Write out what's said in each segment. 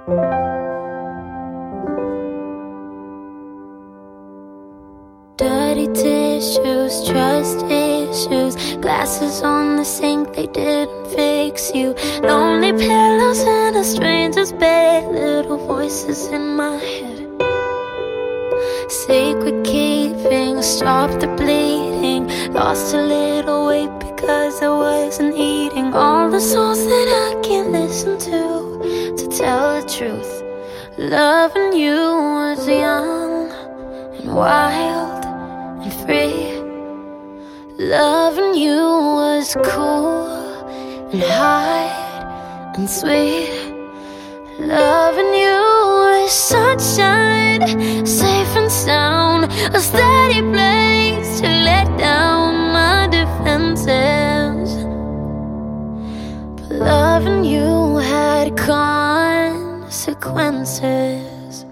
Dirty tissues, trust issues, glasses on the sink, they didn't fix you. Lonely pillows in a stranger's bed, little voices in my head. Sacred keeping, stop the bleeding. Lost a little weight because I wasn't eating. All the songs that I can't listen to tell the truth. Loving you was young and wild and free. Loving you was cool and high and sweet. Loving you was sunshine, safe and sound, a steady place to let down my defenses. But loving you had consequences.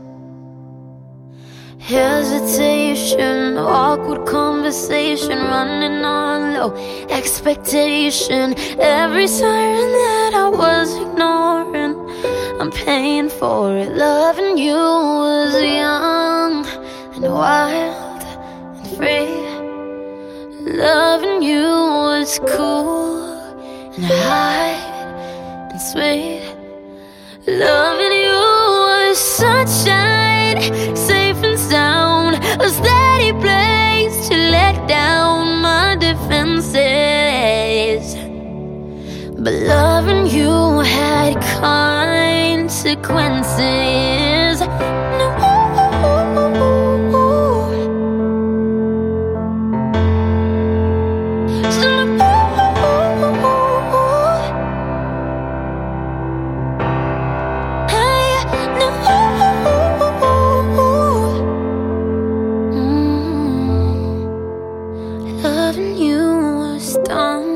Hesitation, awkward conversation, running on low expectation. Every siren that I was ignoring, I'm paying for it. Loving you was young and wild and free. Loving you was cool and high and sweet. Loving you was sunshine, safe and sound, a steady place to let down my defenses. But loving you had consequences. No. Loving you was dumb,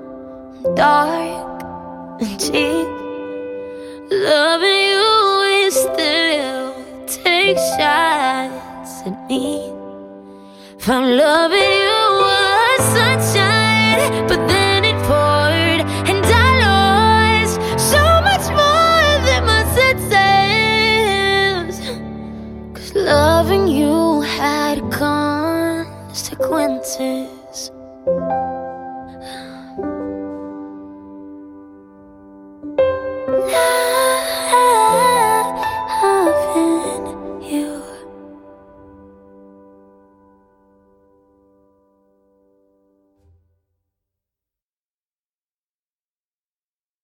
dark and cheap. Loving you is still take shots at me. Found loving you was